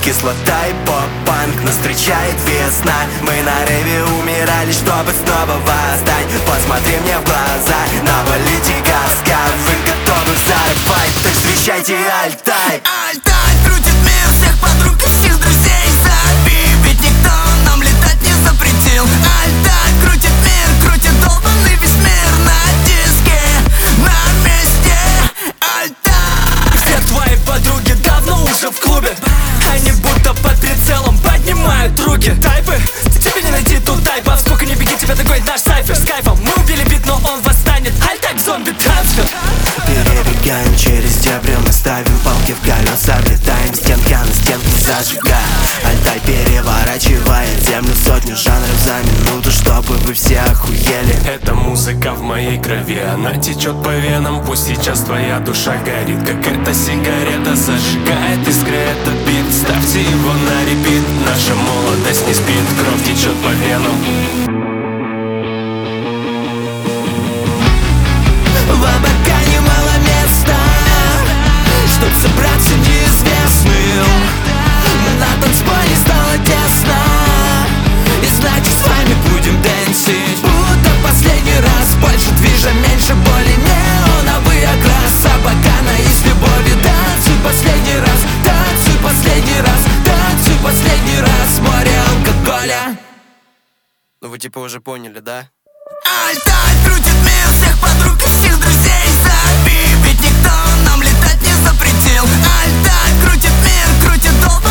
Кислота и поп-панк, нас встречает весна. Мы на рейве умирали, чтобы снова восстать. Посмотри мне в глаза, на политика скажи, готовы зарывать. Так встречайте Альтай. Альтай крутит мир, всех подруг и всех друзей зови. Ведь никто нам летать не запретил. Альтай крутит мир, крутит долбанный весь мир на диске, на месте. Альтай. Все твои подруги давно уже в клубе. Они будто под прицелом поднимают руки. Тайпы, тебе не найти тут тайпа. Сколько не беги, тебе такой наш сайфер с кайфом. Мы убили бит, но он восстанет. Альтай зомби-трансфер. Перебегаем через дебри, мы ставим палки в колеса. Влетаем стенка на стенку, зажигаем. Альтай переворачивает землю, сотню жанров за минуту, чтобы вы все охуели. Эта музыка в моей крови, она течет по венам. Пусть сейчас твоя душа горит, как эта сигарета зажигает искры этот бит. Ставьте его на репит, наша молодость не спит, кровь течет по венам. В Абакане мало места, чтоб собраться неизвестным. На танцполе стало тесно, и значит с вами будем дэнсить. Будто последний раз, больше движа, меньше боли. Неоновый окрас Абакана из любови. Танцуй последний раз, танцуй последний раз, танцуй последний раз. Море алкоголя. Ну вы типа уже поняли, да? Альтай крутит мир, всех подруг и всех друзей зови. Ведь никто нам летать не запретил. Альтай крутит мир, крутит долг.